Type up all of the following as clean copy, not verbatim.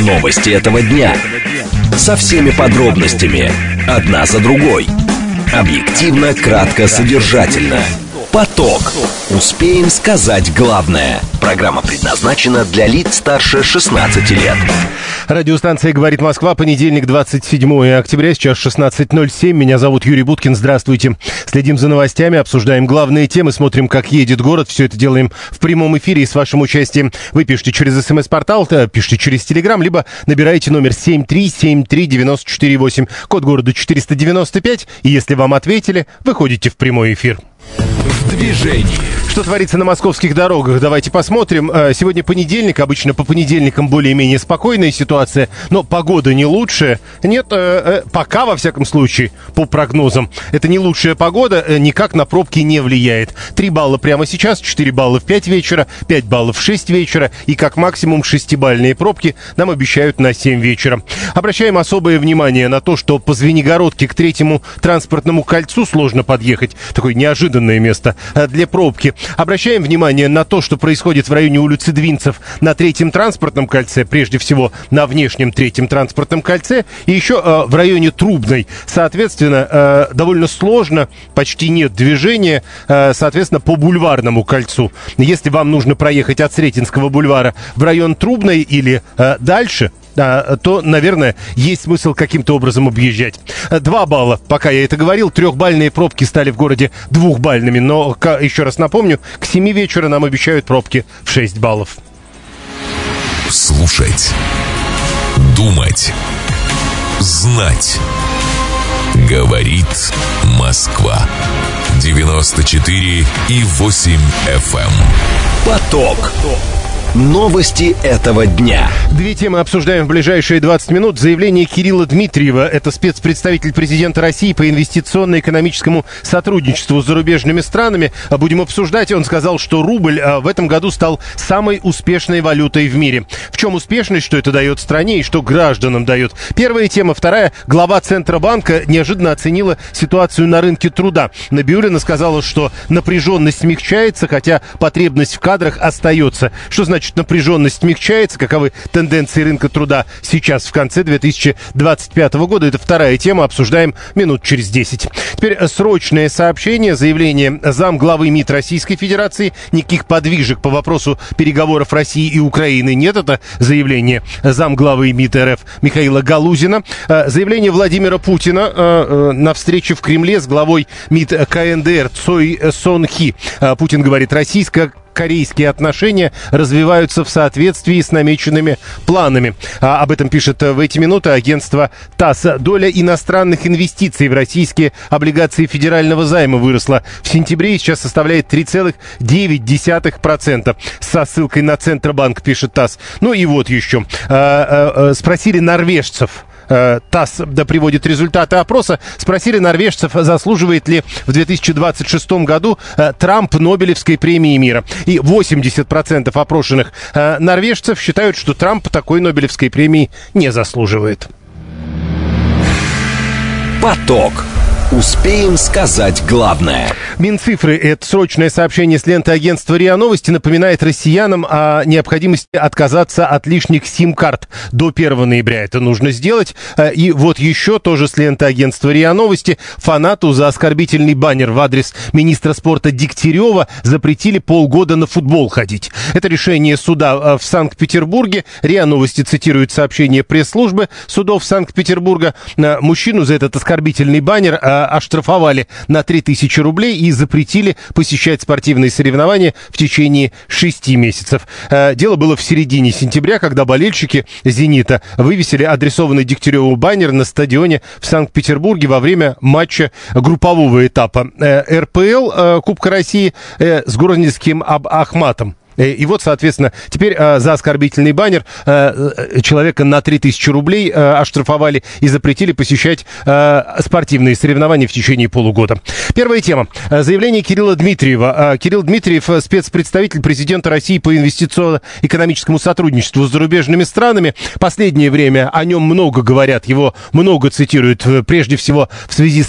Новости этого дня. Со всеми подробностями. Одна за другой. Объективно, кратко, содержательно. Поток. Успеем сказать главное. Программа предназначена для лиц старше 16 лет. Радиостанция «Говорит Москва», понедельник, 27 октября, сейчас 16:07. Меня зовут Юрий Буткин, здравствуйте. Следим за новостями, обсуждаем главные темы, смотрим, как едет город. Все это делаем в прямом эфире и с вашим участием. Вы пишите через СМС-портал, пишите через Телеграм, либо набираете номер 7373948, код города 495. И если вам ответили, выходите в прямой эфир. В движении. Что творится на московских дорогах? Давайте посмотрим. Сегодня понедельник. Обычно по понедельникам более-менее спокойная ситуация, но погода не лучшая. Нет, пока, во всяком случае, по прогнозам, это не лучшая погода, никак на пробки не влияет. 3 балла прямо сейчас, 4 балла в 5 вечера, 5 баллов в 6 вечера и как максимум 6-бальные пробки нам обещают на 7 вечера. Обращаем особое внимание на то, что по Звенигородке к 3-му транспортному кольцу сложно подъехать. Такое неожиданное место для пробки. Обращаем внимание на то, что происходит в районе улицы Двинцев на 3-м транспортном кольце, прежде всего на внешнем 3-м транспортном кольце, и еще в районе Трубной. Соответственно, довольно сложно, почти нет движения, соответственно, по Бульварному кольцу. Если вам нужно проехать от Сретенского бульвара в район Трубной или дальше, то, наверное, есть смысл каким-то образом объезжать. 2 балла, пока я это говорил, 3-бальные пробки стали в городе 2-бальными, но, еще раз напомню, к 7 вечера нам обещают пробки в 6 баллов. Слушать, думать, знать. Говорит Москва. 94,8 FM. Поток. Новости этого дня. 2 темы обсуждаем в ближайшие 20 минут. Заявление Кирилла Дмитриева, это спецпредставитель президента России по инвестиционно-экономическому сотрудничеству с зарубежными странами. Будем обсуждать. Он сказал, что рубль в этом году стал самой успешной валютой в мире. В чем успешность, что это дает стране и что гражданам дает? Первая тема. Вторая. Глава Центробанка неожиданно оценила ситуацию на рынке труда. Набиуллина сказала, что напряженность смягчается, хотя потребность в кадрах остается. Что значит напряженность смягчается? Каковы тенденции рынка труда сейчас, в конце 2025 года? Это вторая тема. Обсуждаем минут через 10. Теперь срочное сообщение. Заявление замглавы МИД Российской Федерации. Никаких подвижек по вопросу переговоров России и Украины нет. Это заявлее замглавы МИД РФ Михаила Галузина. Заявление Владимира Путина на встрече в Кремле с главой МИД КНДР Цой Сон Хи. Путин говорит, российско-корейские отношения развиваются в соответствии с намеченными планами. Об этом пишет в эти минуты агентство ТАСС. Доля иностранных инвестиций в российские облигации федерального займа выросла в сентябре и сейчас составляет 3,9%. Со ссылкой на Центробанк, пишет ТАСС. Ну и вот еще. Спросили норвежцев. ТАСС приводит результаты опроса. Спросили норвежцев, заслуживает ли в 2026 году Трамп Нобелевской премии мира. И 80% опрошенных норвежцев считают, что Трамп такой Нобелевской премии не заслуживает. Поток. Успеем сказать главное. Минцифры, это срочное сообщение с ленты агентства РИА Новости, напоминает россиянам о необходимости отказаться от лишних сим-карт. До 1 ноября это нужно сделать. И вот еще тоже с ленты агентства РИА Новости. Фанату за оскорбительный баннер в адрес министра спорта Дегтярева запретили полгода на футбол ходить. Это решение суда в Санкт-Петербурге. РИА Новости цитирует сообщение пресс-службы судов Санкт-Петербурга. Мужчину за этот оскорбительный баннер оштрафовали на 3000 рублей и запретили посещать спортивные соревнования в течение 6 месяцев. Дело было в середине сентября, когда болельщики «Зенита» вывесили адресованный Дегтяреву баннер на стадионе в Санкт-Петербурге во время матча группового этапа РПЛ Кубка России с Грозненским Ахматом. И вот, соответственно, теперь за оскорбительный баннер человека на 3000 рублей оштрафовали и запретили посещать спортивные соревнования в течение полугода. Первая тема. Заявление Кирилла Дмитриева. Кирилл Дмитриев, спецпредставитель президента России по инвестиционно-экономическому сотрудничеству с зарубежными странами. Последнее время о нем много говорят, его много цитируют, прежде всего в связи с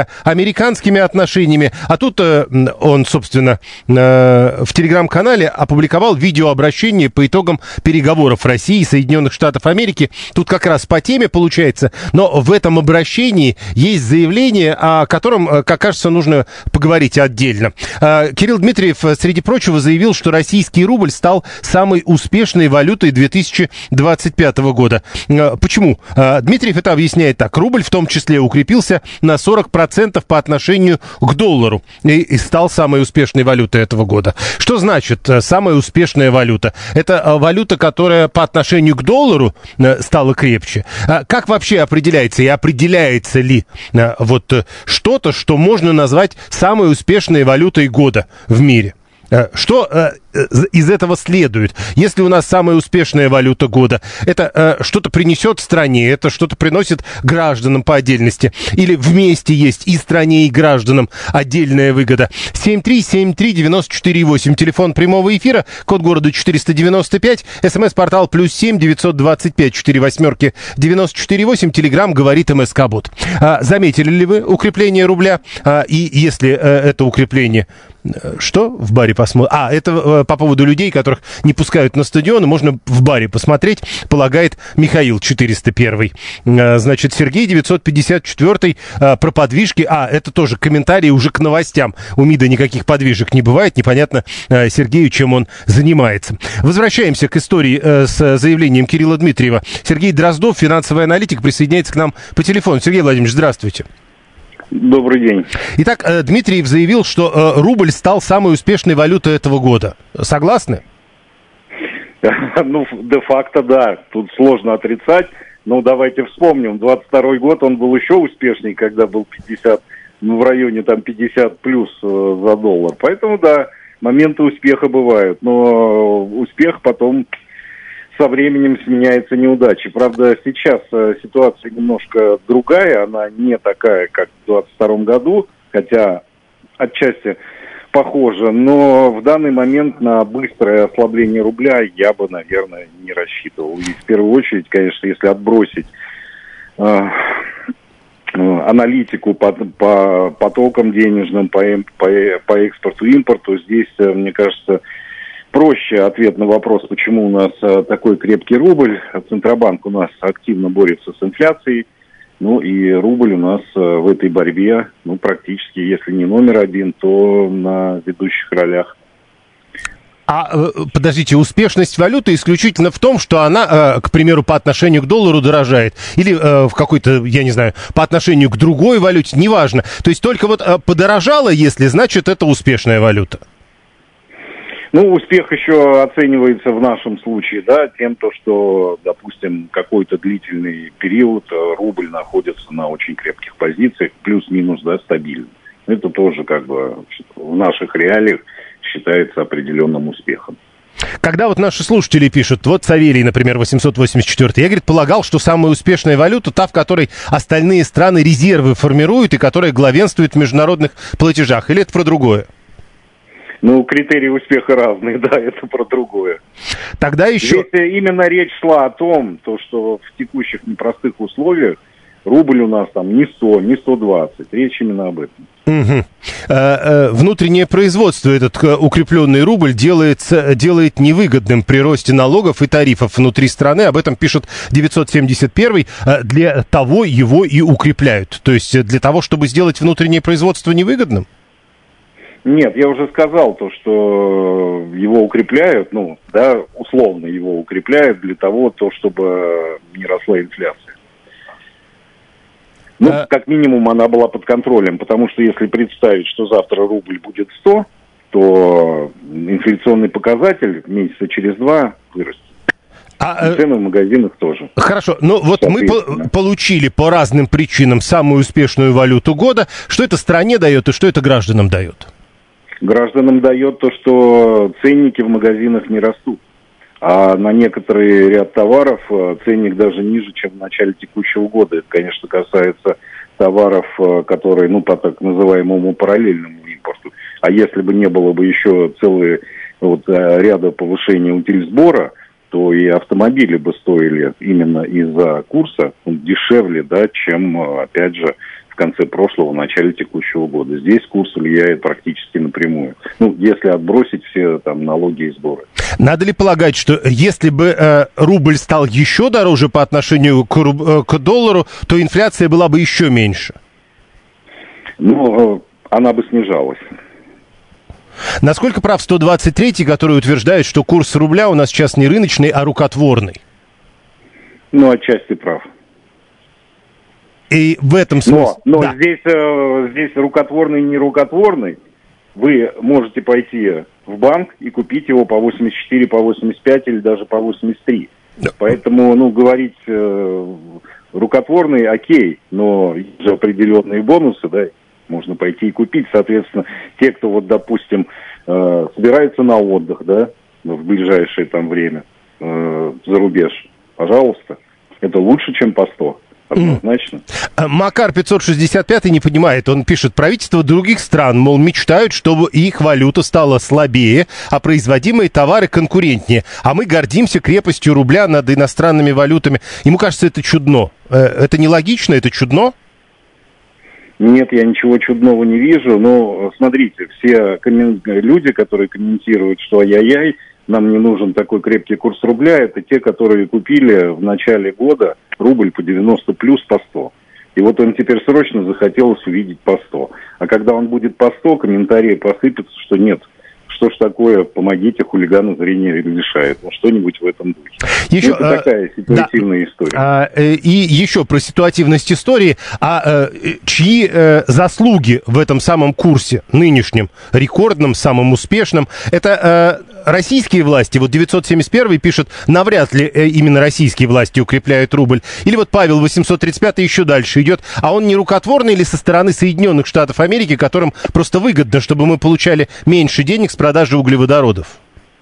российско-американскими отношениями. А тут он, собственно, в телеграм-канале опубликовал опубликовал видеообращение по итогам переговоров России и Соединенных Штатов Америки. Тут как раз по теме получается, но в этом обращении есть заявление, о котором, как кажется, нужно поговорить отдельно. Кирилл Дмитриев, среди прочего, заявил, что российский рубль стал самой успешной валютой 2025 года. Почему? Дмитриев это объясняет так. Рубль в том числе укрепился на 40% по отношению к доллару и стал самой успешной валютой этого года. Что значит самая успешная валюта? Это валюта, которая по отношению к доллару стала крепче. Как вообще определяется и определяется ли вот что-то, что можно назвать самой успешной валютой года в мире? Что из этого следует? Если у нас самая успешная валюта года, это что-то принесет стране, это что-то приносит гражданам по отдельности, или вместе есть и стране, и гражданам отдельная выгода? 7373948, телефон прямого эфира, код города 495, смс-портал +7 925 48 948, телеграм говорит МСК-бот. Заметили ли вы укрепление рубля? И если это укрепление... Что в баре посмотрим? Это по поводу людей, которых не пускают на стадион, можно в баре посмотреть, полагает Михаил 401. Значит, Сергей 954 про подвижки. Это тоже комментарий уже к новостям. У МИДа никаких подвижек не бывает. Непонятно Сергею, чем он занимается. Возвращаемся к истории с заявлением Кирилла Дмитриева. Сергей Дроздов, финансовый аналитик, присоединяется к нам по телефону. Сергей Владимирович, здравствуйте. Добрый день. Итак, Дмитриев заявил, что рубль стал самой успешной валютой этого года. Согласны? Ну, де-факто, да. Тут сложно отрицать. Но давайте вспомним. 22-й год он был еще успешней, когда был 50, в районе там 50 плюс за доллар. Поэтому, да, моменты успеха бывают. Но успех потом со временем сменяется неудачей. Правда, сейчас ситуация немножко другая, она не такая, как в 2022 году, хотя отчасти похожа, но в данный момент на быстрое ослабление рубля я бы, наверное, не рассчитывал. И в первую очередь, конечно, если отбросить аналитику по потокам денежным, по экспорту и импорту, здесь, мне кажется, проще ответ на вопрос, почему у нас такой крепкий рубль. Центробанк у нас активно борется с инфляцией. Ну и рубль у нас в этой борьбе, практически, если не номер один, то на ведущих ролях. Подождите, успешность валюты исключительно в том, что она, к примеру, по отношению к доллару дорожает? Или в какой-то, я не знаю, по отношению к другой валюте, неважно. То есть только вот подорожала, если, значит, это успешная валюта? Успех еще оценивается в нашем случае, да, тем, что, допустим, какой-то длительный период рубль находится на очень крепких позициях, плюс-минус, да, стабильно. Это тоже как бы в наших реалиях считается определенным успехом. Когда вот наши слушатели пишут, вот Савелий, например, 884, я, говорит, полагал, что самая успешная валюта та, в которой остальные страны резервы формируют и которая главенствует в международных платежах. Или это про другое? Критерии успеха разные, да, это про другое. Тогда еще... Здесь именно речь шла о том, что в текущих непростых условиях рубль у нас там не 100, не 120. Речь именно об этом. Угу. Внутреннее производство, этот укрепленный рубль, делает невыгодным при росте налогов и тарифов внутри страны. Об этом пишет 971. Для того его и укрепляют. То есть для того, чтобы сделать внутреннее производство невыгодным? Нет, я уже сказал что его укрепляют, условно его укрепляют для того, чтобы не росла инфляция. Как минимум она была под контролем, потому что если представить, что завтра рубль будет 100, то инфляционный показатель месяца через 2 вырастет. И цены в магазинах тоже. Хорошо, мы получили по разным причинам самую успешную валюту года. Что это стране дает и что это гражданам дает? Гражданам дает то, что ценники в магазинах не растут. А на некоторый ряд товаров ценник даже ниже, чем в начале текущего года. Это, конечно, касается товаров, которые, по так называемому параллельному импорту. А если бы не было бы еще целого ряда повышения утильсбора, то и автомобили бы стоили именно из-за курса дешевле, да, чем, опять же, в конце прошлого, в начале текущего года. Здесь курс влияет практически напрямую. Ну, если отбросить все там налоги и сборы. Надо ли полагать, что если бы рубль стал еще дороже по отношению к доллару, то инфляция была бы еще меньше? Ну, она бы снижалась. Насколько прав 123-й, который утверждает, что курс рубля у нас сейчас не рыночный, а рукотворный? Ну, отчасти прав. И в этом смысле... Но да. здесь рукотворный, не рукотворный. Вы можете пойти в банк и купить его по 84, по 85 или даже по 83. Да. Поэтому, говорить рукотворный, окей, но есть же определенные бонусы, да, можно пойти и купить. Соответственно, те, кто, вот, допустим, собирается на отдых, да, в ближайшее там время за рубеж, пожалуйста, это лучше, чем по 100. Однозначно. Макар 565 не понимает, он пишет: правительства других стран, мол, мечтают, чтобы их валюта стала слабее, а производимые товары конкурентнее. А мы гордимся крепостью рубля над иностранными валютами. Ему кажется, это чудно. Это нелогично, это чудно? Нет, я ничего чудного не вижу, но смотрите, все люди, которые комментируют, что ай-яй-яй, нам не нужен такой крепкий курс рубля, это те, которые купили в начале года рубль по 90 плюс по 100. И вот им теперь срочно захотелось увидеть по 100. А когда он будет по 100, комментарии посыпятся, что нет. Что ж такое, помогите, хулигану зрение лишает. Ну, что-нибудь в этом духе. Еще, это такая ситуативная история. И еще про ситуативность истории. Чьи заслуги в этом самом курсе, нынешнем, рекордном, самым успешном, это российские власти? Вот 971 пишет, навряд ли именно российские власти укрепляют рубль. Или вот Павел 835 еще дальше идет. А он не рукотворный ли со стороны Соединенных Штатов Америки, которым просто выгодно, чтобы мы получали меньше денег с продажи углеводородов?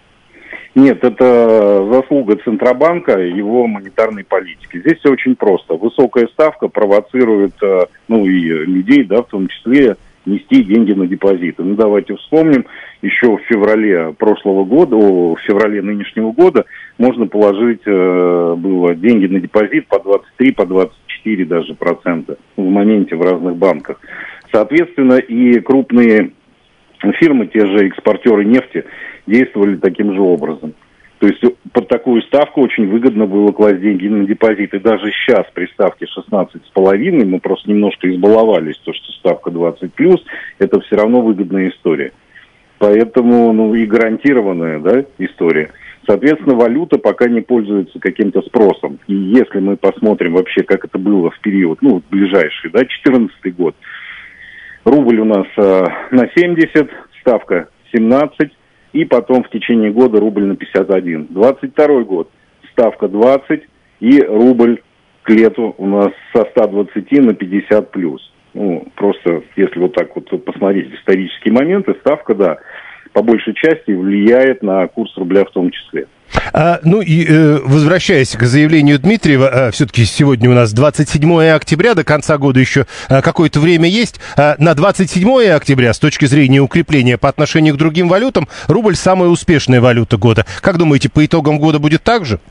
Нет, это заслуга Центробанка и его монетарной политики. Здесь все очень просто. Высокая ставка провоцирует, и людей, да, в том числе, нести деньги на депозиты. Ну, давайте вспомним, еще в феврале прошлого года, в феврале нынешнего года можно положить было деньги на депозит по 23, по 24 даже процента в моменте в разных банках. Соответственно, и крупные фирмы, те же экспортеры нефти, действовали таким же образом. То есть под такую ставку очень выгодно было класть деньги на депозит. И даже сейчас при ставке 16,5 мы просто немножко избаловались, то, что ставка 20+, это все равно выгодная история. Поэтому, и гарантированная, да, история. Соответственно, валюта пока не пользуется каким-то спросом. И если мы посмотрим вообще, как это было в период, ближайший, да, 2014 год, рубль у нас на 70, ставка 17, и потом в течение года рубль на 51. 22 год, ставка 20, и рубль к лету у нас со 120 на 50 плюс. Просто если вот так вот посмотреть исторические моменты, ставка, да, по большей части влияет на курс рубля в том числе. Возвращаясь к заявлению Дмитриева, все-таки сегодня у нас 27 октября, до конца года еще какое-то время есть. На 27 октября, с точки зрения укрепления по отношению к другим валютам, рубль самая успешная валюта года. Как думаете, по итогам года будет так же?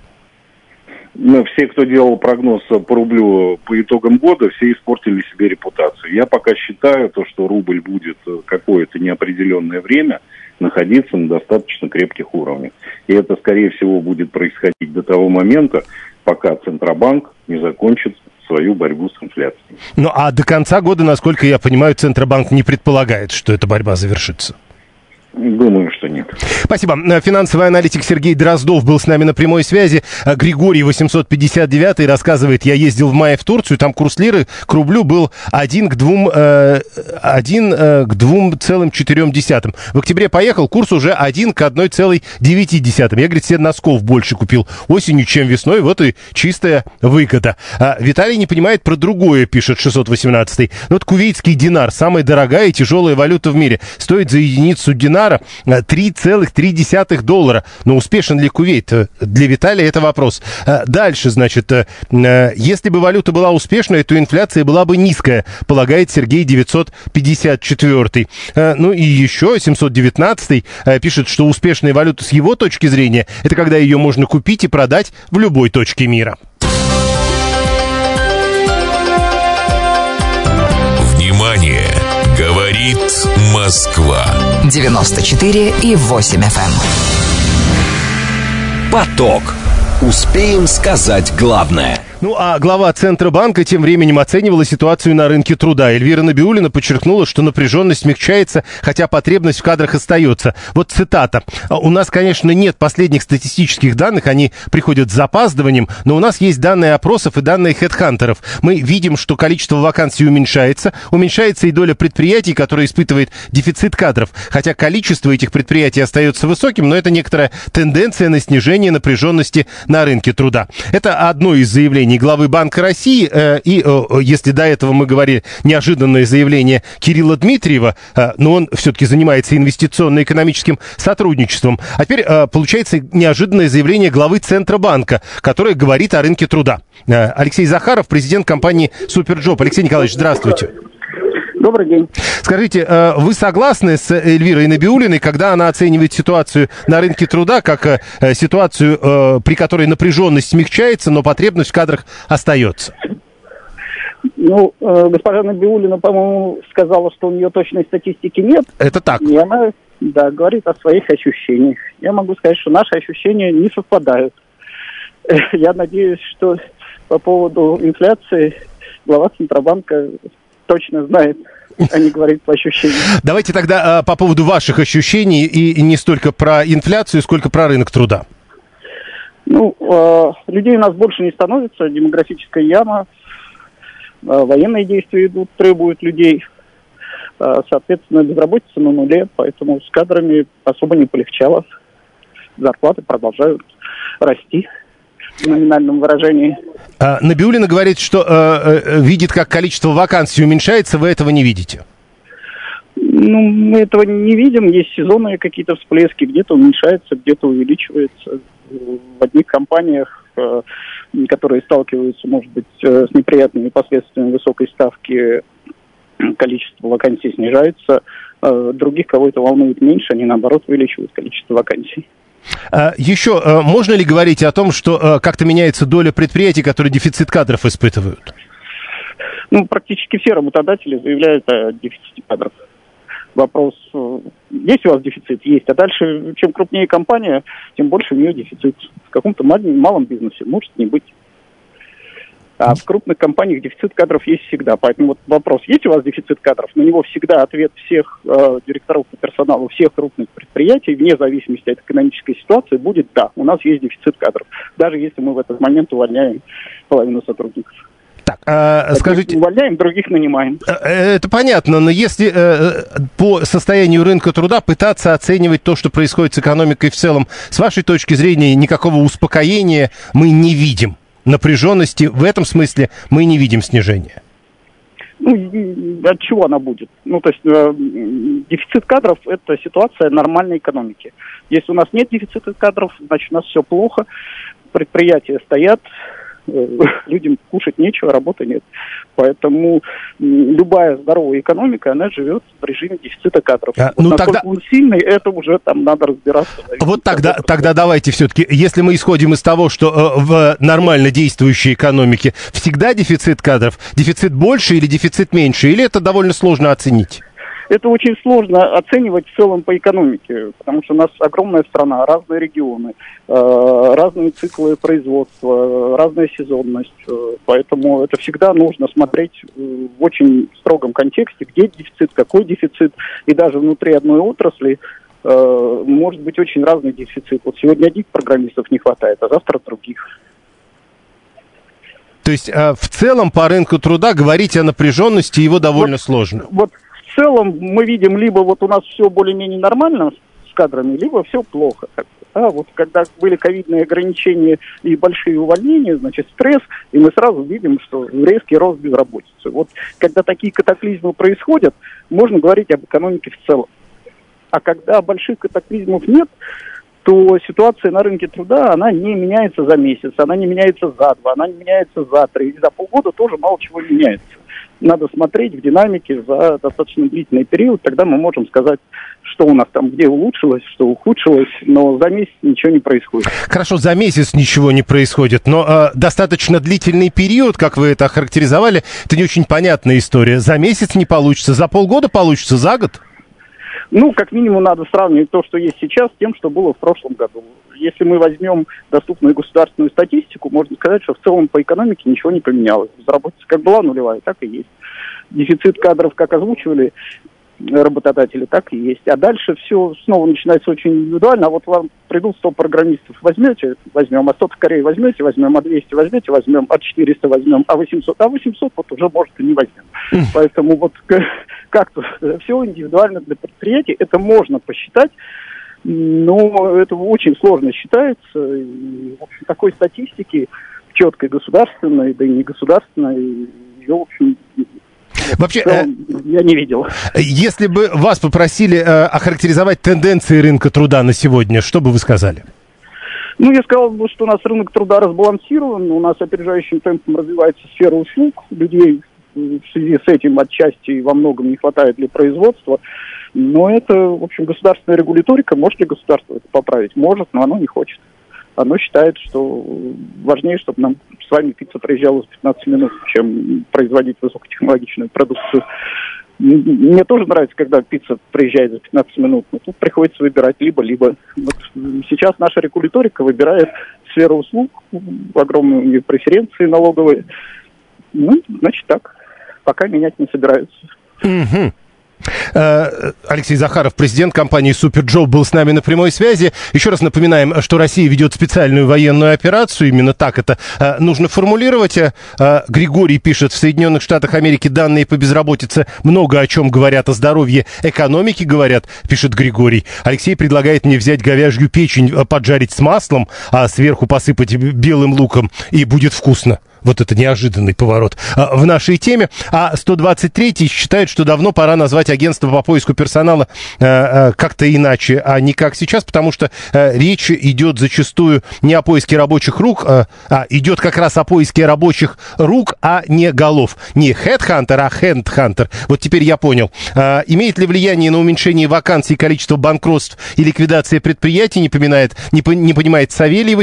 Все, кто делал прогноз по рублю по итогам года, все испортили себе репутацию. Я пока считаю, что рубль будет какое-то неопределенное время находиться на достаточно крепких уровнях. И это, скорее всего, будет происходить до того момента, пока Центробанк не закончит свою борьбу с инфляцией. А до конца года, насколько я понимаю, Центробанк не предполагает, что эта борьба завершится. Думаю, что нет. Спасибо. Финансовый аналитик Сергей Дроздов был с нами на прямой связи. Григорий 859 рассказывает, я ездил в мае в Турцию, там курс лиры к рублю был 1 к 2,4. В октябре поехал, курс уже 1 к 1,9. Я, говорит, себе носков больше купил осенью, чем весной. Вот и чистая выгода. Виталий не понимает про другое, пишет 618. Вот кувейтский динар, самая дорогая и тяжелая валюта в мире, стоит за единицу динара $3,3. Но успешен ли Кувейт? Для Виталия это вопрос. Дальше, значит, если бы валюта была успешной, то инфляция была бы низкая, полагает Сергей 954. И еще 719 пишет, что успешная валюта с его точки зрения, это когда ее можно купить и продать в любой точке мира. Говорит Москва. 94,8 FM. Поток. Успеем сказать главное. Ну, а глава Центробанка тем временем оценивала ситуацию на рынке труда. Эльвира Набиуллина подчеркнула, что напряженность смягчается, хотя потребность в кадрах остается. Вот цитата. «У нас, конечно, нет последних статистических данных, они приходят с запаздыванием, но у нас есть данные опросов и данные хедхантеров. Мы видим, что количество вакансий уменьшается и доля предприятий, которые испытывают дефицит кадров. Хотя количество этих предприятий остается высоким, но это некоторая тенденция на снижение напряженности на рынке труда». Это одно из заявлений главы Банка России, и если до этого мы говорили неожиданное заявление Кирилла Дмитриева, но он все-таки занимается инвестиционно-экономическим сотрудничеством, а теперь получается неожиданное заявление главы Центробанка, которое говорит о рынке труда. Алексей Захаров, президент компании «Суперджоп». Алексей Николаевич, здравствуйте. Добрый день. Скажите, вы согласны с Эльвирой Набиуллиной, когда она оценивает ситуацию на рынке труда как ситуацию, при которой напряженность смягчается, но потребность в кадрах остается? Ну, госпожа Набиуллина, по-моему, сказала, что у нее точной статистики нет. Это так. И она, да, говорит о своих ощущениях. Я могу сказать, что наши ощущения не совпадают. Я надеюсь, что по поводу инфляции глава Центробанка точно знает, а не говорит по ощущениям. Давайте тогда по поводу ваших ощущений и не столько про инфляцию, сколько про рынок труда. Ну, людей у нас больше не становится, демографическая яма, военные действия идут, требуют людей, соответственно, безработица на нуле, поэтому с кадрами особо не полегчало. Зарплаты продолжают расти в номинальном выражении. Набиуллина говорит, что видит, как количество вакансий уменьшается, вы этого не видите? Ну, мы этого не видим. Есть сезонные какие-то всплески, где-то уменьшается, где-то увеличивается. В одних компаниях, которые сталкиваются, может быть, с неприятными последствиями высокой ставки, количество вакансий снижается. Других, кого это волнует меньше, они, наоборот, увеличивают количество вакансий. Еще можно ли говорить о том, что как-то меняется доля предприятий, которые дефицит кадров испытывают? Ну, практически все работодатели заявляют о дефиците кадров. Вопрос, есть у вас дефицит? Есть. А дальше, чем крупнее компания, тем больше у нее дефицит. В каком-то малом бизнесе может не быть. А в крупных компаниях дефицит кадров есть всегда. Поэтому вот вопрос, есть у вас дефицит кадров? На него всегда ответ всех директоров по персоналу всех крупных предприятий, вне зависимости от экономической ситуации, будет да, у нас есть дефицит кадров. Даже если мы в этот момент увольняем половину сотрудников. Так, скажите... Увольняем, других нанимаем. Это понятно, но если по состоянию рынка труда пытаться оценивать то, что происходит с экономикой в целом, с вашей точки зрения никакого успокоения мы не видим. Напряженности в этом смысле мы не видим снижения. Ну, от чего она будет? Ну, то есть дефицит кадров – это ситуация нормальной экономики. Если у нас нет дефицита кадров, значит, у нас все плохо, предприятия стоят, людям кушать нечего, работы нет. Поэтому любая здоровая экономика, она живет в режиме дефицита кадров. Насколько он сильный, это уже там надо разбираться. Вот тогда давайте все-таки, если мы исходим из того, что в нормально действующей экономике всегда дефицит кадров, дефицит больше или дефицит меньше, или это довольно сложно оценить? Это очень сложно оценивать в целом по экономике, потому что у нас огромная страна, разные регионы, разные циклы производства, разная сезонность. Поэтому это всегда нужно смотреть в очень строгом контексте, где дефицит, какой дефицит. И даже внутри одной отрасли может быть очень разный дефицит. Вот сегодня одних программистов не хватает, а завтра других. То есть в целом по рынку труда говорить о напряженности его довольно сложно. В целом мы видим, либо вот у нас все более-менее нормально с кадрами, либо все плохо. Да, вот когда были ковидные ограничения и большие увольнения, значит, стресс, и мы сразу видим, что резкий рост безработицы. Вот когда такие катаклизмы происходят, можно говорить об экономике в целом. А когда больших катаклизмов нет, то ситуация на рынке труда, она не меняется за месяц, она не меняется за 2, она не меняется за 3, и за полгода тоже мало чего меняется. Надо смотреть в динамике за достаточно длительный период, тогда мы можем сказать, что у нас там где улучшилось, что ухудшилось, но за месяц ничего не происходит. Хорошо, за месяц ничего не происходит, но достаточно длительный период, как вы это охарактеризовали, это не очень понятная история. За месяц не получится, за полгода получится, за год? Ну, как минимум, надо сравнивать то, что есть сейчас, с тем, что было в прошлом году. Если мы возьмем доступную государственную статистику, можно сказать, что в целом по экономике ничего не поменялось. Безработица как была нулевая, так и есть. Дефицит кадров, как озвучивали работодатели, так и есть. А дальше все снова начинается очень индивидуально. А вот вам придут 100 программистов, возьмете, возьмем, а 100 в Корее возьмете, возьмем, а 200 возьмете, возьмем, а 400 возьмем, а 800 вот уже, может, и не возьмем. Поэтому вот как-то все индивидуально для предприятий, это можно посчитать, но это очень сложно считается. И, в общем, такой статистики четкой государственной, да и негосударственной, ее, в общем, вообще, я не видел. Если бы вас попросили охарактеризовать тенденции рынка труда на сегодня, что бы вы сказали? Ну, я сказал бы, что у нас рынок труда разбалансирован, у нас опережающим темпом развивается сфера услуг, людей в связи с этим отчасти во многом не хватает для производства, но это, в общем, государственная регуляторика. Может ли государство это поправить? Может, но оно не хочет. Оно считает, что важнее, чтобы нам с вами пицца проезжала за 15 минут, чем производить высокотехнологичную продукцию. Мне тоже нравится, когда пицца проезжает за 15 минут, но тут приходится выбирать либо-либо. Вот сейчас наша регуляторика выбирает сферу услуг, огромные преференции налоговые. Ну, значит так. Пока менять не собираются. Алексей Захаров, президент компании «Суперджоп», был с нами на прямой связи. Еще раз напоминаем, что Россия ведет специальную военную операцию. Именно так это нужно формулировать. Григорий пишет: в Соединенных Штатах Америки данные по безработице много о чем говорят, о здоровье экономики говорят, пишет Григорий. Алексей предлагает мне взять говяжью печень, поджарить с маслом, а сверху посыпать белым луком, и будет вкусно. Вот это неожиданный поворот в нашей теме. А 123-й считает, что давно пора назвать агентство по поиску персонала как-то иначе, а не как сейчас, потому что речь идет зачастую не о поиске рабочих рук, идет как раз о поиске рабочих рук, а не голов. Не headhunter, а handhunter. Вот теперь я понял. Имеет ли влияние на уменьшение вакансий, количество банкротств и ликвидация предприятий, не понимает Савелий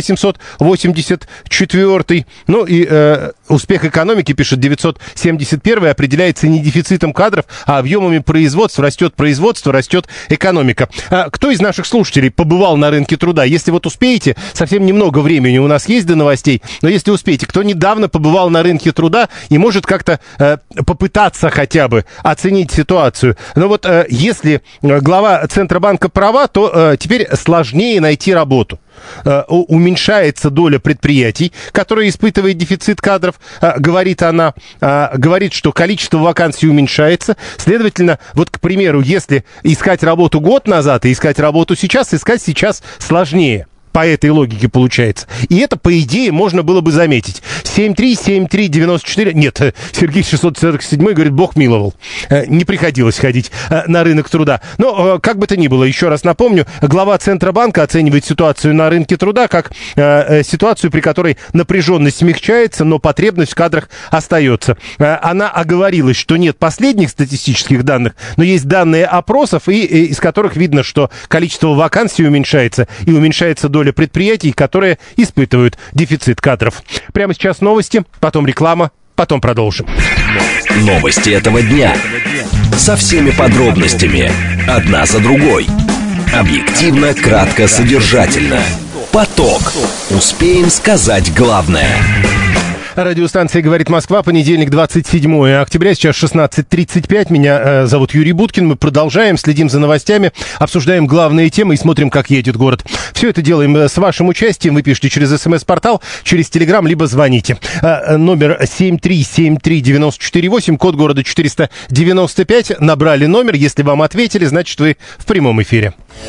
884-й. Ну и успех экономики, пишет 971-й, определяется не дефицитом кадров, а объемами производства. Растет производство, растет экономика. Кто из наших слушателей побывал на рынке труда? Если вот успеете, совсем немного времени у нас есть до новостей, но если успеете, кто недавно побывал на рынке труда и может как-то попытаться хотя бы оценить ситуацию. Но вот если глава Центробанка права, то теперь сложнее найти работу. Уменьшается доля предприятий, которые испытывают дефицит кадров, говорит она, говорит, что количество вакансий уменьшается. Следовательно, вот, к примеру, если искать работу год назад и искать работу сейчас, искать сейчас сложнее. По этой логике получается. И это, по идее, можно было бы заметить. 7373948. Нет, Сергей 647 говорит, Бог миловал. Не приходилось ходить на рынок труда. Но, как бы то ни было, еще раз напомню, глава Центробанка оценивает ситуацию на рынке труда как ситуацию, при которой напряженность смягчается, но потребность в кадрах остается. Она оговорилась, что нет последних статистических данных, но есть данные опросов, из которых видно, что количество вакансий уменьшается, и уменьшается доля предприятий, которые испытывают дефицит кадров. Прямо сейчас новости, потом реклама, потом продолжим. Новости этого дня. Со всеми подробностями. Одна за другой. Объективно, кратко, содержательно. Поток. Успеем сказать главное. Радиостанция «Говорит Москва», понедельник, 27 октября, сейчас 16:35. Меня зовут Юрий Буткин. Мы продолжаем, следим за новостями, обсуждаем главные темы и смотрим, как едет город. Все это делаем с вашим участием. Вы пишите через СМС-портал, через Телеграм, либо звоните. Номер 7373948, код города 495. Набрали номер. Если вам ответили, значит, вы в прямом эфире.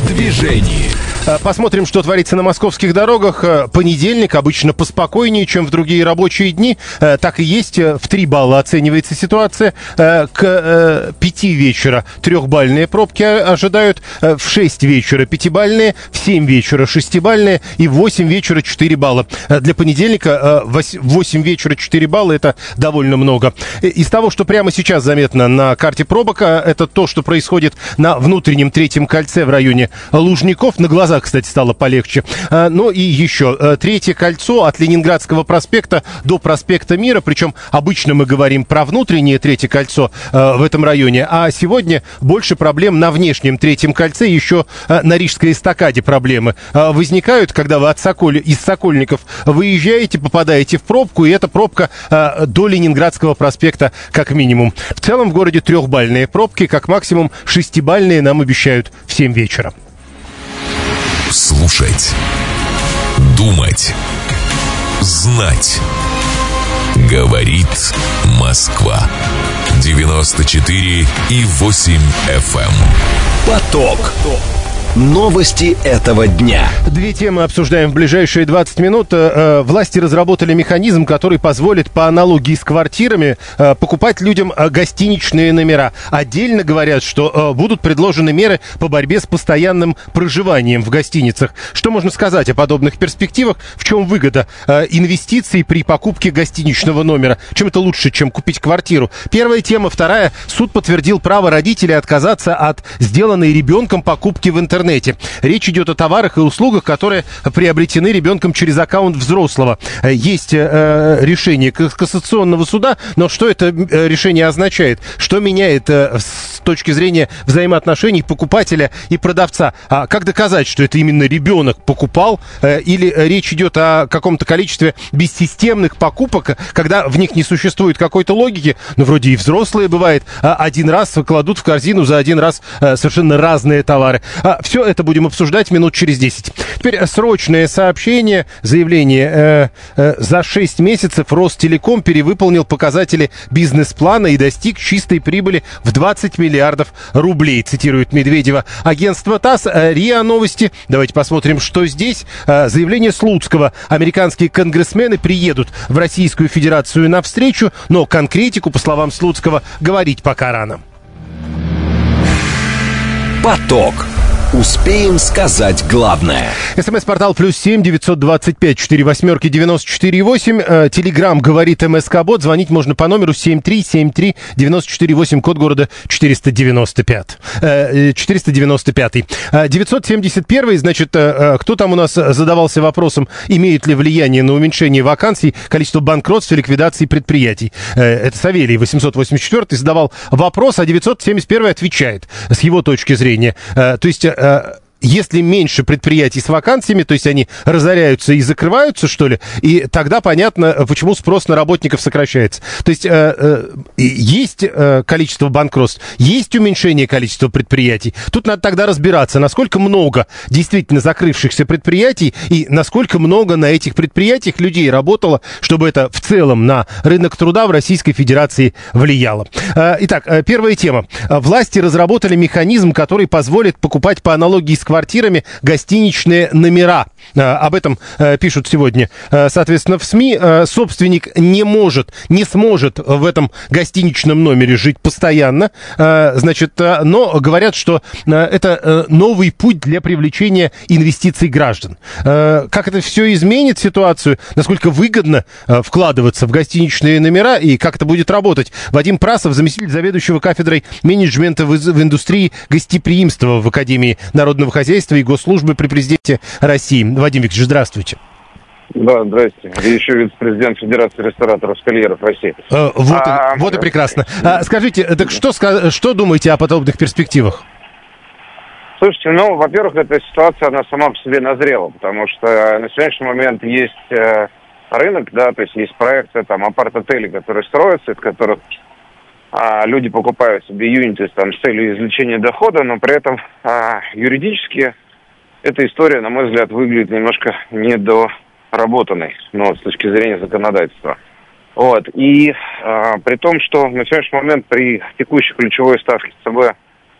в движении. Посмотрим, что творится на московских дорогах. Понедельник обычно поспокойнее, чем в другие рабочие дни. Так и есть. В 3 балла оценивается ситуация. К 5 вечера 3-бальные пробки ожидают. В 6 вечера 5-бальные. В 7 вечера 6-бальные. И в 8 вечера 4 балла. Для понедельника 8 вечера 4 балла — это довольно много. Из того, что прямо сейчас заметно на карте пробок, это то, что происходит на внутреннем 3-м кольце в районе Лужников. На глазах, кстати, стало полегче. Ну и еще 3-е кольцо от Ленинградского проспекта до проспекта Мира. Причем обычно мы говорим про внутреннее 3-е кольцо в этом районе. А сегодня больше проблем на внешнем 3-м кольце. Еще на Рижской эстакаде проблемы возникают, когда вы из Сокольников выезжаете, попадаете в пробку. И эта пробка до Ленинградского проспекта как минимум. В целом в городе 3-бальные пробки. Как максимум 6-бальные нам обещают в 7 вечера. Слушать, думать, знать. Говорит Москва. 94,8 FM. Поток. Новости этого дня. 2 темы обсуждаем в ближайшие 20 минут. Власти разработали механизм, который позволит по аналогии с квартирами покупать людям гостиничные номера. Отдельно говорят, что будут предложены меры по борьбе с постоянным проживанием в гостиницах. Что можно сказать о подобных перспективах? В чем выгода инвестиций при покупке гостиничного номера? Чем это лучше, чем купить квартиру? Первая тема. Вторая. Суд подтвердил право родителей отказаться от сделанной ребенком покупки в интернете. Речь идет о товарах и услугах, которые приобретены ребенком через аккаунт взрослого. Есть решение Кассационного суда, но что это решение означает? Что меняет с точки зрения взаимоотношений покупателя и продавца? Как доказать, что это именно ребенок покупал? Или речь идет о каком-то количестве бессистемных покупок, когда в них не существует какой-то логики? Ну, вроде и взрослые, бывает, один раз кладут в корзину за один раз совершенно разные товары. Все это будем обсуждать минут через 10. Теперь срочное сообщение, заявление. За 6 месяцев Ростелеком перевыполнил показатели бизнес-плана и достиг чистой прибыли в 20 миллиардов рублей, цитирует Медведева. Агентство ТАСС, РИА Новости. Давайте посмотрим, что здесь. Заявление Слуцкого. Американские конгрессмены приедут в Российскую Федерацию навстречу, но конкретику, по словам Слуцкого, говорить пока рано. Поток. Успеем сказать главное. СМС-портал +7 925 48 94 8. Телеграм говорит МСК-бот. Звонить можно по номеру 7373 94 8, код города 495. 971. Значит, кто там у нас задавался вопросом, имеет ли влияние на уменьшение вакансий, количество банкротств и ликвидации предприятий? Это Савелий 884 задавал вопрос, а 971 отвечает с его точки зрения. То есть если меньше предприятий с вакансиями, то есть они разоряются и закрываются, что ли, и тогда понятно, почему спрос на работников сокращается. То есть есть количество банкротств, есть уменьшение количества предприятий. Тут надо тогда разбираться, насколько много действительно закрывшихся предприятий и насколько много на этих предприятиях людей работало, чтобы это в целом на рынок труда в Российской Федерации влияло. Итак, первая тема. Власти разработали механизм, который позволит покупать по аналогии с квартирами гостиничные номера. Об этом пишут сегодня, соответственно, в СМИ. Собственник не сможет в этом гостиничном номере жить постоянно. Значит, но говорят, что это новый путь для привлечения инвестиций граждан. Как это все изменит ситуацию? Насколько выгодно вкладываться в гостиничные номера и как это будет работать? Вадим Прасов, заместитель заведующего кафедрой менеджмента в индустрии гостеприимства в Академии народного хозяйства и госслужбы при президенте России. Вадим Викторович, здравствуйте. Да, здрасте. И еще вице-президент Федерации рестораторов-кольеров России. Вот и прекрасно. Скажите, так что думаете о подобных перспективах? Слушайте, во-первых, эта ситуация, она сама по себе назрела, потому что на сегодняшний момент есть рынок, да, то есть есть проекты, там, апарт-отелей, которые строятся, из которых люди покупают себе юниты там, с целью извлечения дохода, но при этом юридически эта история, на мой взгляд, выглядит немножко недоработанной, с точки зрения законодательства. Вот. И при том, что на сегодняшний момент при текущей ключевой ставке ЦБ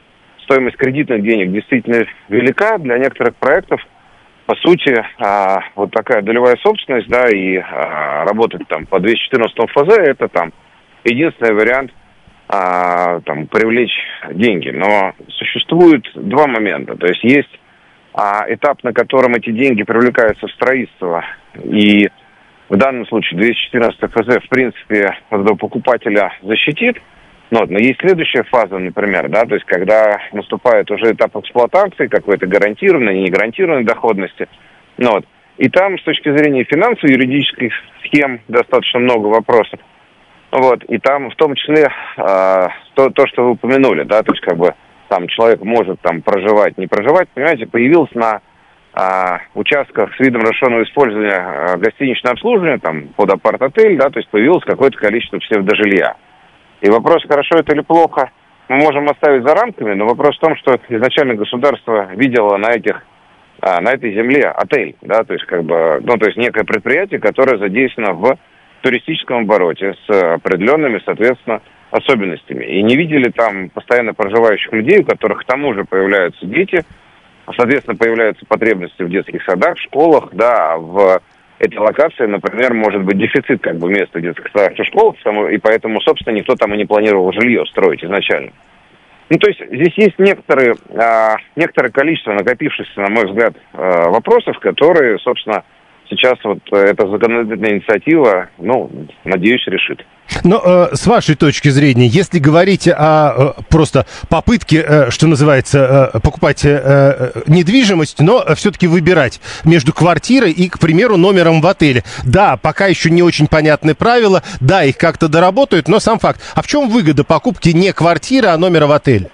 стоимость кредитных денег действительно велика. Для некоторых проектов, по сути, вот такая долевая собственность, да, и работать там по 214 ФЗ, это там единственный вариант там привлечь деньги. Но существует два момента. То есть есть этап, на котором эти деньги привлекаются в строительство, и в данном случае 214 ФЗ, в принципе, покупателя защитит. Но есть следующая фаза, например, да, то есть когда наступает уже этап эксплуатации какой-то гарантированной, не гарантированной доходности. И там с точки зрения финансовой, юридических схем достаточно много вопросов. И там в том числе то, что вы упомянули, да, то есть как бы там человек может там проживать, не проживать, понимаете, появилось на участках с видом расширенного использования гостиничное обслуживание, там под апарт-отель, да, то есть появилось какое-то количество псевдожилья. И вопрос, хорошо это или плохо, мы можем оставить за рамками, но вопрос в том, что изначально государство видело на этой земле отель, да, то есть как бы, то есть некое предприятие, которое задействовано в туристическом обороте с определенными, соответственно, особенностями. И не видели там постоянно проживающих людей, у которых к тому же появляются дети, соответственно, появляются потребности в детских садах, школах, да, в этой локации, например, может быть дефицит как бы места в детских садах и школах, и поэтому, собственно, никто там и не планировал жилье строить изначально. То есть здесь есть некоторое количество накопившихся, на мой взгляд, вопросов, которые, собственно, сейчас вот эта законодательная инициатива, надеюсь, решит. Но с вашей точки зрения, если говорить о просто попытке, что называется, покупать недвижимость, но все-таки выбирать между квартирой и, к примеру, номером в отеле. Да, пока еще не очень понятны правила, да, их как-то доработают, но сам факт. А в чем выгода покупки не квартиры, а номера в отеле?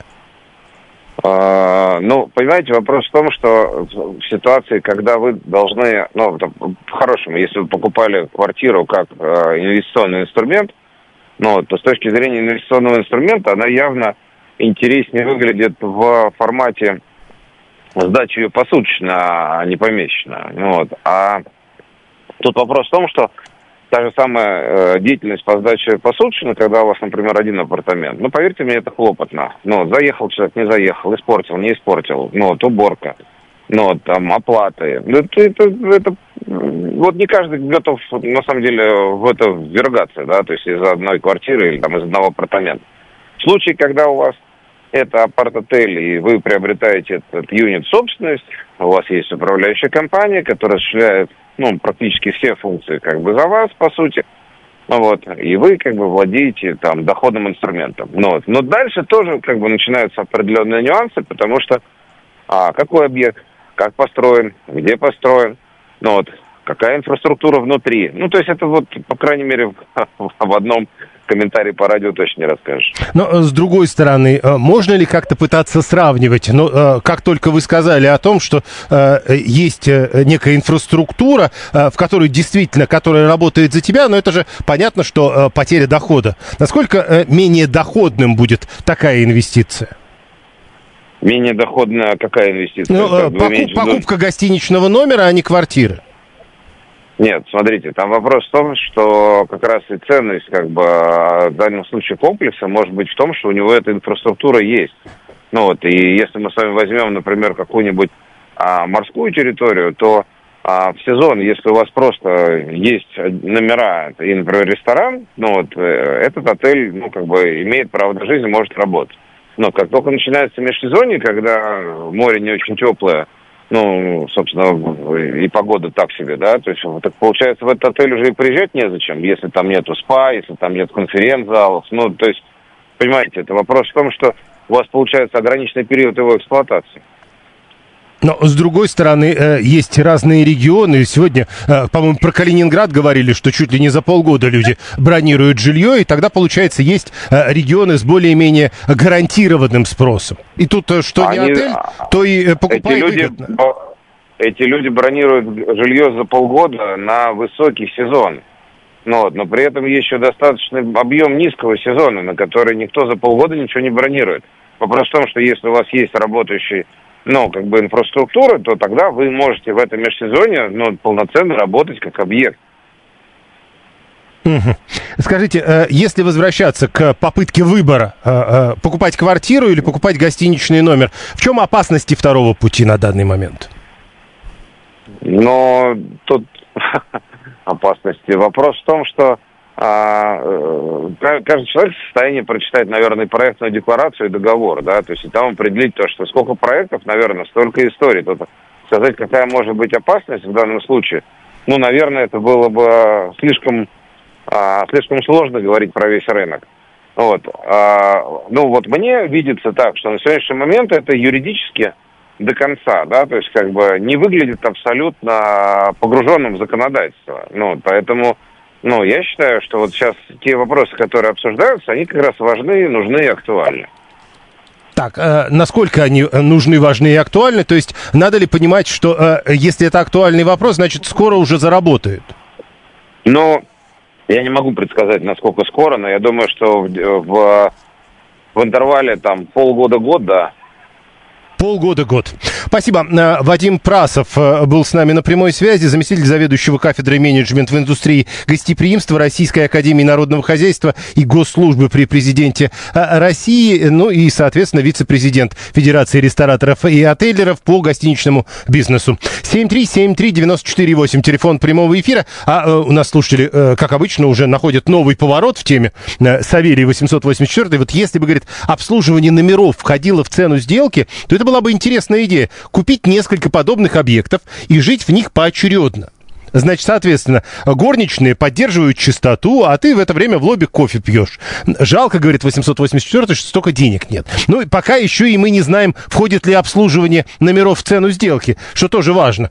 Понимаете, вопрос в том, что в ситуации, когда вы должны, по-хорошему, если вы покупали квартиру как инвестиционный инструмент, то с точки зрения инвестиционного инструмента она явно интереснее выглядит в формате сдачи ее посуточно, а не помесячно. А тут вопрос в том, что та же самая деятельность по сдаче посуточно, когда у вас, например, один апартамент, поверьте мне, это хлопотно. Заехал человек, не заехал, испортил, не испортил, уборка, там оплаты. Это не каждый готов, на самом деле, в это ввергаться, да, то есть из одной квартиры или там из одного апартамента. В случае, когда у вас это апарт-отель, и вы приобретаете этот юнит собственность, у вас есть управляющая компания, которая осуществляет практически все функции как бы за вас, по сути. И вы как бы владеете там доходным инструментом. Но дальше тоже как бы начинаются определенные нюансы, потому что какой объект, как построен, где построен, какая инфраструктура внутри. То есть это по крайней мере, в одном комментарии по радио точно не расскажешь. Но, с другой стороны, можно ли как-то пытаться сравнивать? Как только вы сказали о том, что есть некая инфраструктура, в которой действительно, которая работает за тебя, но это же понятно, что потеря дохода. Насколько менее доходным будет такая инвестиция? Менее доходная какая инвестиция? Покупка гостиничного номера, а не квартиры. Нет, смотрите, там вопрос в том, что как раз и ценность, как бы, в данном случае комплекса может быть в том, что у него эта инфраструктура есть. И если мы с вами возьмем, например, какую-нибудь морскую территорию, то в сезон, если у вас просто есть номера и, например, ресторан, этот отель, имеет право на жизнь и может работать. Но как только начинается межсезонье, когда море не очень теплое, собственно, и погода так себе, да, то есть, так получается, в этот отель уже и приезжать незачем, если там нету спа, если там нет конференц-залов, то есть, понимаете, это вопрос в том, что у вас получается ограниченный период его эксплуатации. Но, с другой стороны, есть разные регионы. Сегодня, по-моему, про Калининград говорили, что чуть ли не за полгода люди бронируют жилье, и тогда, получается, есть регионы с более-менее гарантированным спросом. И тут что не отель, то и покупай выгодно. Эти люди бронируют жилье за полгода на высокий сезон. Но при этом есть еще достаточный объем низкого сезона, на который никто за полгода ничего не бронирует. Вопрос в том, что если у вас есть работающий инфраструктура, то тогда вы можете в этом межсезонье полноценно работать как объект. Угу. Скажите, если возвращаться к попытке выбора, покупать квартиру или покупать гостиничный номер, в чем опасности второго пути на данный момент? Но тут опасности. Вопрос в том, что каждый человек в состоянии прочитать, наверное, проектную декларацию и договор, да, то есть и там определить то, что сколько проектов, наверное, столько историй. Тут сказать, какая может быть опасность в данном случае, ну, наверное, это было бы слишком сложно говорить про весь рынок. Вот. Ну, вот мне видится так, что на сегодняшний момент это юридически до конца, да, то есть как бы не выглядит абсолютно погруженным в законодательство. Ну, поэтому, ну, я считаю, что вот сейчас те вопросы, которые обсуждаются, они как раз важны, нужны и актуальны. Так, насколько они нужны, важны и актуальны? То есть надо ли понимать, что если это актуальный вопрос, значит, скоро уже заработают? Ну, я не могу предсказать, насколько скоро, но я думаю, что в интервале там полгода-год, да. Полгода-год. Спасибо. Вадим Прасов был с нами на прямой связи, заместитель заведующего кафедрой менеджмент в индустрии гостеприимства Российской академии народного хозяйства и госслужбы при президенте России, ну и, соответственно, вице-президент Федерации рестораторов и отелеров по гостиничному бизнесу. 7373948, телефон прямого эфира. А у нас слушатели, как обычно, уже находят новый поворот в теме. Савелий 884. Вот если бы, говорит, обслуживание номеров входило в цену сделки, то это была бы интересная идея. Купить несколько подобных объектов и жить в них поочередно. Значит, соответственно, горничные поддерживают чистоту, а ты в это время в лобби кофе пьешь. Жалко, говорит 884, что столько денег нет. Ну, и пока еще и мы не знаем, входит ли обслуживание номеров в цену сделки, что тоже важно.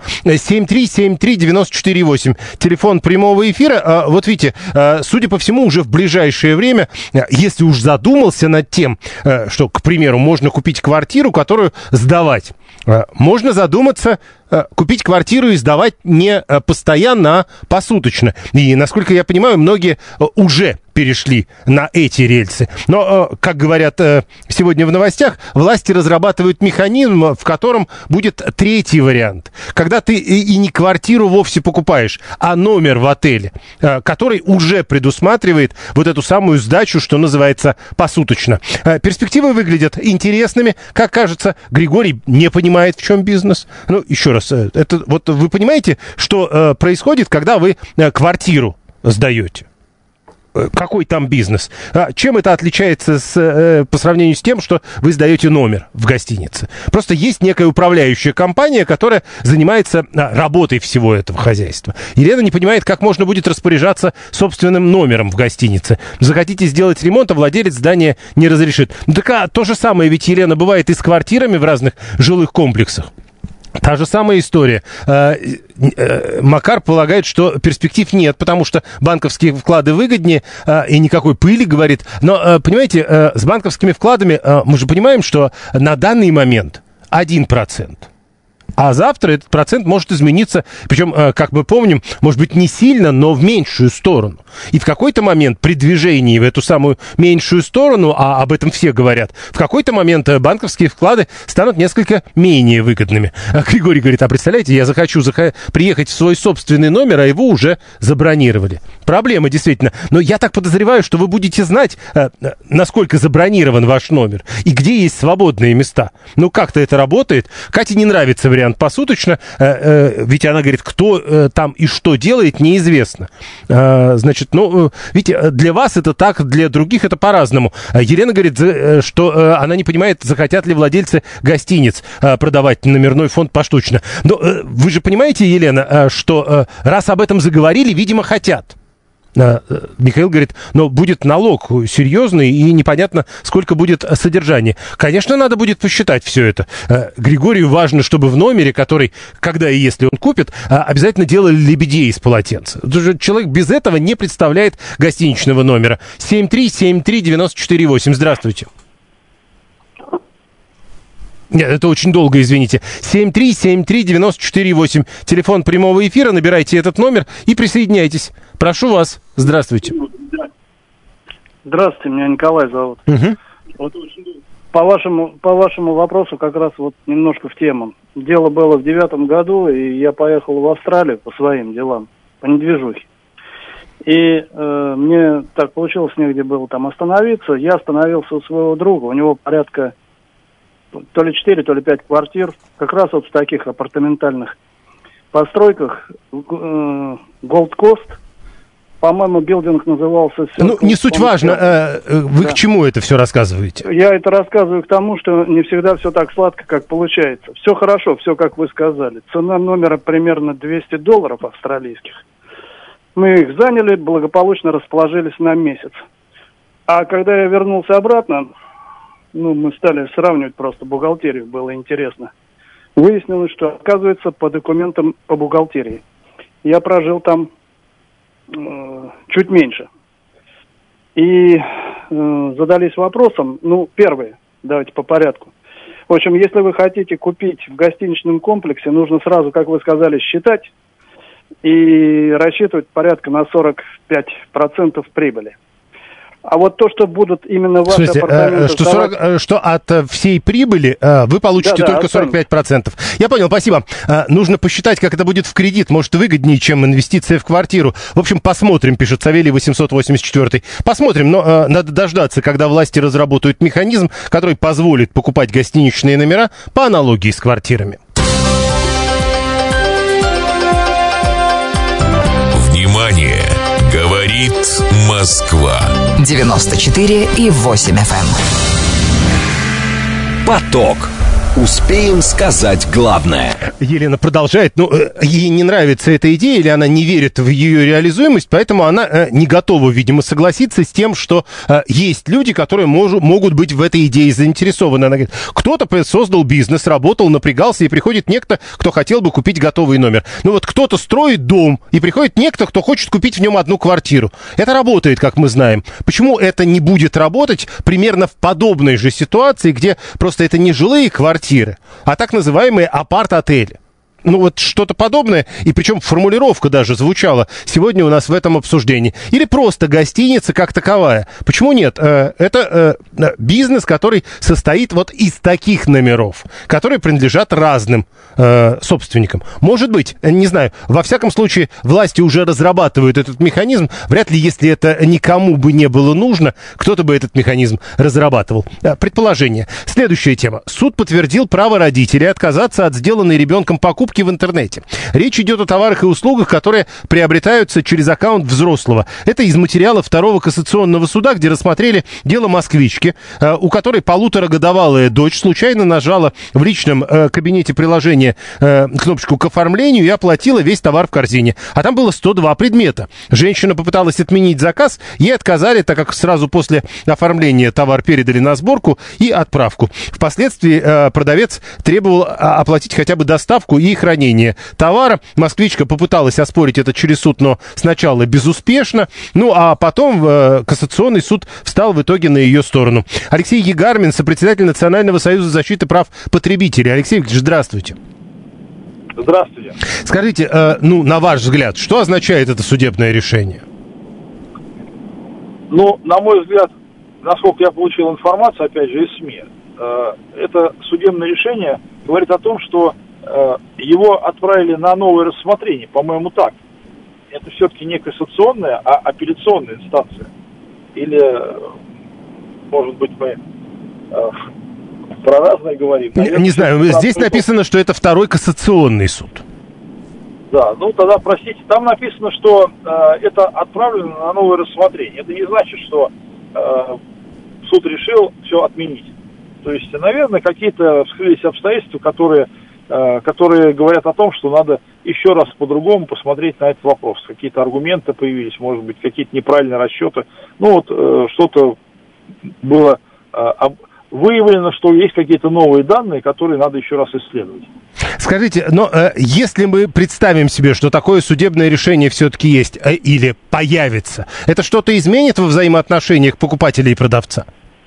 7373948, телефон прямого эфира. Вот видите, судя по всему, уже в ближайшее время, если уж задумался над тем, что, к примеру, можно купить квартиру, которую сдавать, можно задуматься, купить квартиру и сдавать не постоянно, а посуточно. И, насколько я понимаю, многие уже перешли на эти рельсы. Но, как говорят сегодня в новостях, власти разрабатывают механизм, в котором будет третий вариант. Когда ты и не квартиру вовсе покупаешь, а номер в отеле, который уже предусматривает вот эту самую сдачу, что называется, посуточно. Перспективы выглядят интересными. Как кажется, Григорий не понимает, в чем бизнес. Ну, еще раз, это вот вы понимаете, что происходит, когда вы квартиру сдаете? Какой там бизнес? Чем это отличается по сравнению с тем, что вы сдаете номер в гостинице? Просто есть некая управляющая компания, которая занимается работой всего этого хозяйства. Елена не понимает, как можно будет распоряжаться собственным номером в гостинице. Захотите сделать ремонт, а владелец здания не разрешит. Ну так то же самое ведь, Елена, бывает и с квартирами в разных жилых комплексах. Та же самая история. Макар полагает, что перспектив нет, потому что банковские вклады выгоднее и никакой пыли, говорит. Но, понимаете, с банковскими вкладами мы же понимаем, что на данный момент 1%. А завтра этот процент может измениться, причем, как мы помним, может быть, не сильно, но в меньшую сторону. И в какой-то момент при движении в эту самую меньшую сторону, а об этом все говорят, в какой-то момент банковские вклады станут несколько менее выгодными. Григорий говорит, а представляете, я захочу приехать в свой собственный номер, а его уже забронировали. Проблема, действительно. Но я так подозреваю, что вы будете знать, насколько забронирован ваш номер и где есть свободные места. Ну, как-то это работает. Кате не нравится вариант посуточно, ведь она говорит, кто там и что делает, неизвестно. Значит, ну, видите, для вас это так, для других это по-разному. Елена говорит, что она не понимает, захотят ли владельцы гостиниц продавать номерной фонд поштучно. Но вы же понимаете, Елена, что раз об этом заговорили, видимо, хотят. Михаил говорит, но будет налог серьезный и непонятно, сколько будет содержание. Конечно, надо будет посчитать все это. Григорию важно, чтобы в номере, который, когда и если он купит, обязательно делали лебедей из полотенца. Человек без этого не представляет гостиничного номера. 7373948. Здравствуйте. Нет, это очень долго, извините. 7373948. Телефон прямого эфира. Набирайте этот номер и присоединяйтесь. Прошу вас. Здравствуйте. Здравствуйте, меня Николай зовут. Угу. Вот по вашему вопросу как раз вот немножко в тему. Дело было в 2009 году, и я поехал в Австралию по своим делам, по недвижухе. И мне так получилось негде было там остановиться. Я остановился у своего друга. У него порядка то ли 4, то ли 5 квартир. Как раз вот в таких апартаментальных постройках. Gold Coast. По-моему, билдинг назывался... Ну, не суть важно. Вы к чему это все рассказываете? Я это рассказываю к тому, что не всегда все так сладко, как получается. Все хорошо, все как вы сказали. Цена номера примерно $200 австралийских. Мы их заняли, благополучно расположились на месяц. А когда я вернулся обратно, мы стали сравнивать просто бухгалтерию, было интересно. Выяснилось, что, оказывается, по документам по бухгалтерии я прожил там чуть меньше. И задались вопросом, первое, давайте по порядку. В общем, если вы хотите купить в гостиничном комплексе, нужно сразу, как вы сказали, считать и рассчитывать порядка на 45% прибыли. А вот то, что будут именно ваши апартаменты... Что от всей прибыли вы получите только 45%. Я понял, спасибо. Нужно посчитать, как это будет в кредит. Может, выгоднее, чем инвестиция в квартиру. В общем, посмотрим, пишет Савелий 884. Посмотрим, но надо дождаться, когда власти разработают механизм, который позволит покупать гостиничные номера по аналогии с квартирами. Внимание! Говорит Москва. 94,8 FM. Поток. Успеем сказать главное. Елена продолжает. Ей не нравится эта идея, или она не верит в ее реализуемость, поэтому она не готова, видимо, согласиться с тем, что есть люди, которые могут быть в этой идее заинтересованы. Она говорит, кто-то создал бизнес, работал, напрягался, и приходит некто, кто хотел бы купить готовый номер. Кто-то строит дом, и приходит некто, кто хочет купить в нем одну квартиру. Это работает, как мы знаем. Почему это не будет работать примерно в подобной же ситуации, где просто это не жилые квартиры, а так называемые апарт-отели? Что-то подобное, и причем формулировка даже звучала сегодня у нас в этом обсуждении. Или просто гостиница как таковая. Почему нет? Это бизнес, который состоит из таких номеров, которые принадлежат разным собственникам. Может быть, не знаю, во всяком случае, власти уже разрабатывают этот механизм. Вряд ли, если это никому бы не было нужно, кто-то бы этот механизм разрабатывал. Предположение. Следующая тема. Суд подтвердил право родителей отказаться от сделанной ребенком покупки в интернете. Речь идет о товарах и услугах, которые приобретаются через аккаунт взрослого. Это из материала Второго кассационного суда, где рассмотрели дело москвички, у которой 1,5-годовалая дочь случайно нажала в личном кабинете приложения кнопочку к оформлению и оплатила весь товар в корзине. А там было 102 предмета. Женщина попыталась отменить заказ, ей отказали, так как сразу после оформления товар передали на сборку и отправку. Впоследствии продавец требовал оплатить хотя бы доставку и хранение товара. Москвичка попыталась оспорить это через суд, но сначала безуспешно. А потом кассационный суд встал в итоге на ее сторону. Алексей Егармин, сопредседатель Национального союза защиты прав потребителей. Алексей Викторович, здравствуйте. Здравствуйте. Скажите, на ваш взгляд, что означает это судебное решение? На мой взгляд, насколько я получил информацию, опять же, из СМИ, это судебное решение говорит о том, что его отправили на новое рассмотрение, по-моему, так. Это все-таки не кассационная, а апелляционная инстанция. Или, может быть, мы про разное говорим. Не знаю, здесь написано, что это Второй кассационный суд. Да, тогда, простите, там написано, что это отправлено на новое рассмотрение. Это не значит, что суд решил все отменить. То есть, наверное, какие-то вскрылись обстоятельства, которые говорят о том, что надо еще раз по-другому посмотреть на этот вопрос. Какие-то аргументы появились, может быть, какие-то неправильные расчеты. Что-то было выявлено, что есть какие-то новые данные, которые надо еще раз исследовать. Скажите, если мы представим себе, что такое судебное решение все-таки есть или появится, это что-то изменит во взаимоотношениях покупателя и продавца?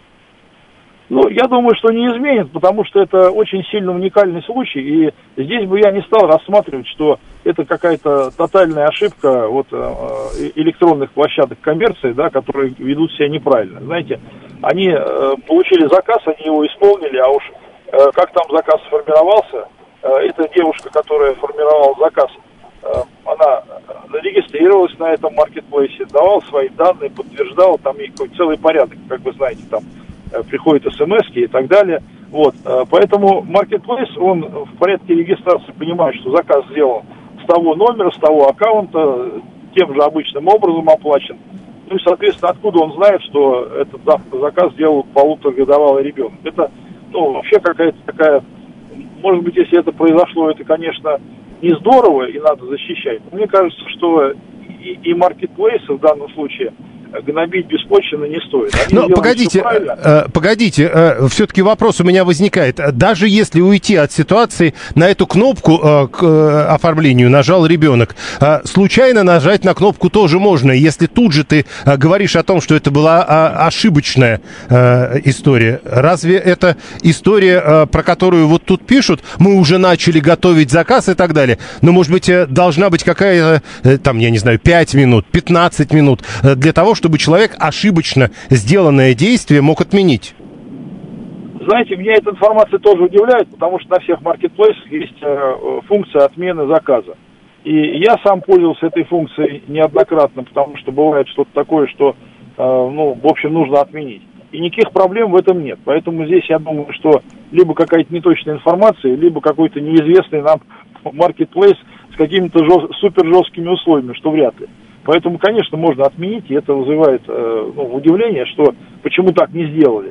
Я думаю, что не изменит, потому что это очень сильно уникальный случай, и здесь бы я не стал рассматривать, что это какая-то тотальная ошибка электронных площадок коммерции, да, которые ведут себя неправильно. Знаете, они получили заказ, они его исполнили, а уж как там заказ сформировался, эта девушка, которая формировала заказ, она регистрировалась на этом маркетплейсе, давала свои данные, подтверждала, там есть целый порядок, как вы знаете, там приходят смс-ки и так далее. Вот, поэтому маркетплейс, он в порядке регистрации понимает, что заказ сделан с того номера, с того аккаунта, тем же обычным образом оплачен. Ну и, соответственно, откуда он знает, что этот заказ сделал полуторагодовалый ребенок? Это, вообще какая-то такая, может быть, если это произошло, это, конечно, не здорово и надо защищать. Но мне кажется, что и маркетплейсы в данном случае гнобить беспочвенно не стоит. Но погодите, все-таки вопрос у меня возникает. Даже если уйти от ситуации, на эту кнопку к оформлению нажал ребенок, случайно нажать на кнопку тоже можно. Если тут же ты говоришь о том, что это была ошибочная история, разве это история, про которую вот тут пишут, мы уже начали готовить заказ и так далее, но, может быть, должна быть какая-то, там, я не знаю, 5 минут, 15 минут для того, чтобы человек ошибочно сделанное действие мог отменить? Знаете, меня эта информация тоже удивляет, потому что на всех маркетплейсах есть функция отмены заказа. И я сам пользовался этой функцией неоднократно, потому что бывает что-то такое, что, в общем, нужно отменить. И никаких проблем в этом нет. Поэтому здесь я думаю, что либо какая-то неточная информация, либо какой-то неизвестный нам маркетплейс с какими-то супер жесткими условиями, что вряд ли. Поэтому, конечно, можно отменить, и это вызывает удивление, что почему так не сделали.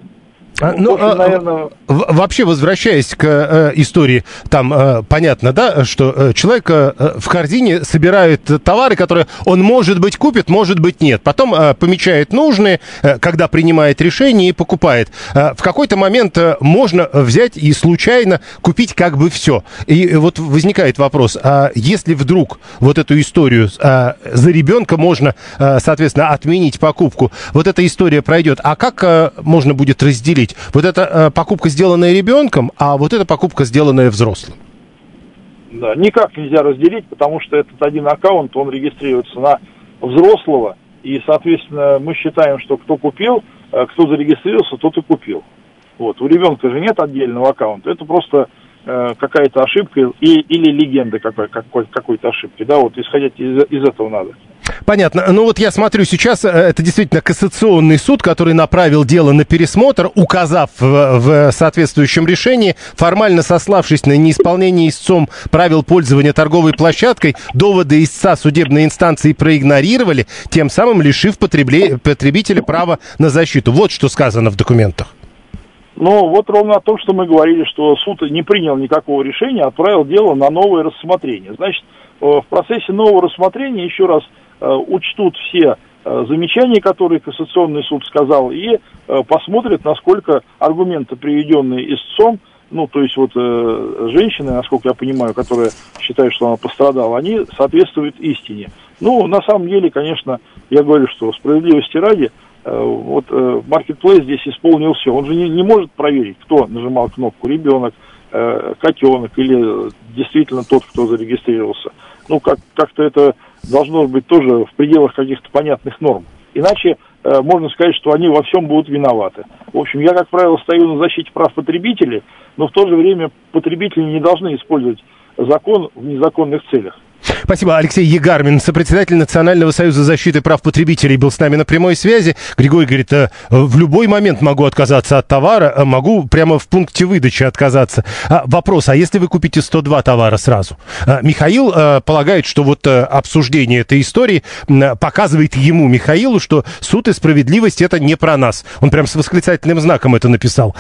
Вообще, возвращаясь к истории, там понятно, да, что человек в корзине собирает товары, которые он, может быть, купит, может быть, нет. Потом помечает нужные, когда принимает решение и покупает. В какой-то момент можно взять и случайно купить как бы все. И вот возникает вопрос, а если вдруг вот эту историю за ребенка можно, соответственно, отменить покупку, вот эта история пройдет, а как можно будет разделить? Вот это покупка, сделанная ребенком, а вот эта покупка, сделанная взрослым. Да, никак нельзя разделить, потому что этот один аккаунт, он регистрируется на взрослого, и, соответственно, мы считаем, что кто купил, кто зарегистрировался, тот и купил. Вот. У ребенка же нет отдельного аккаунта, это просто какая-то ошибка или легенда какой-то ошибки, да, вот исходить из этого надо. Понятно. Ну вот я смотрю сейчас, это действительно кассационный суд, который направил дело на пересмотр, указав в соответствующем решении, формально сославшись на неисполнение истцом правил пользования торговой площадкой, доводы истца судебной инстанции проигнорировали, тем самым лишив потребителя права на защиту. Вот что сказано в документах. Ну, вот ровно о том, что мы говорили, что суд не принял никакого решения, отправил дело на новое рассмотрение. Значит, в процессе нового рассмотрения еще раз учтут все замечания, которые Кассационный суд сказал, и посмотрят, насколько аргументы, приведенные истцом, то есть вот женщины, насколько я понимаю, которая считает, что она пострадала, они соответствуют истине. На самом деле, конечно, я говорю, что справедливости ради, вот маркетплейс здесь исполнил все. Он же не может проверить, кто нажимал кнопку, ребенок, котенок или действительно тот, кто зарегистрировался. Как-то это должно быть тоже в пределах каких-то понятных норм. Иначе можно сказать, что они во всем будут виноваты. В общем, я, как правило, стою на защите прав потребителей, но в то же время потребители не должны использовать закон в незаконных целях. Спасибо. Алексей Егармин, сопредседатель Национального союза защиты прав потребителей, был с нами на прямой связи. Григорий говорит, в любой момент могу отказаться от товара, могу прямо в пункте выдачи отказаться. Вопрос, а если вы купите 102 товара сразу? Михаил полагает, что вот обсуждение этой истории показывает ему, Михаилу, что суд и справедливость — это не про нас. Он прям с восклицательным знаком это написал.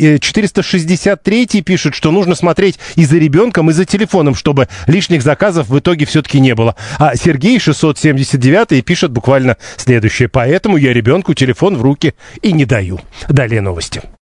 463 пишет, что нужно смотреть и за ребенком, и за телефоном, чтобы лишних заказов в итоге все-таки не было. А Сергей 679 пишет буквально следующее: поэтому я ребенку телефон в руки и не даю. Далее новости.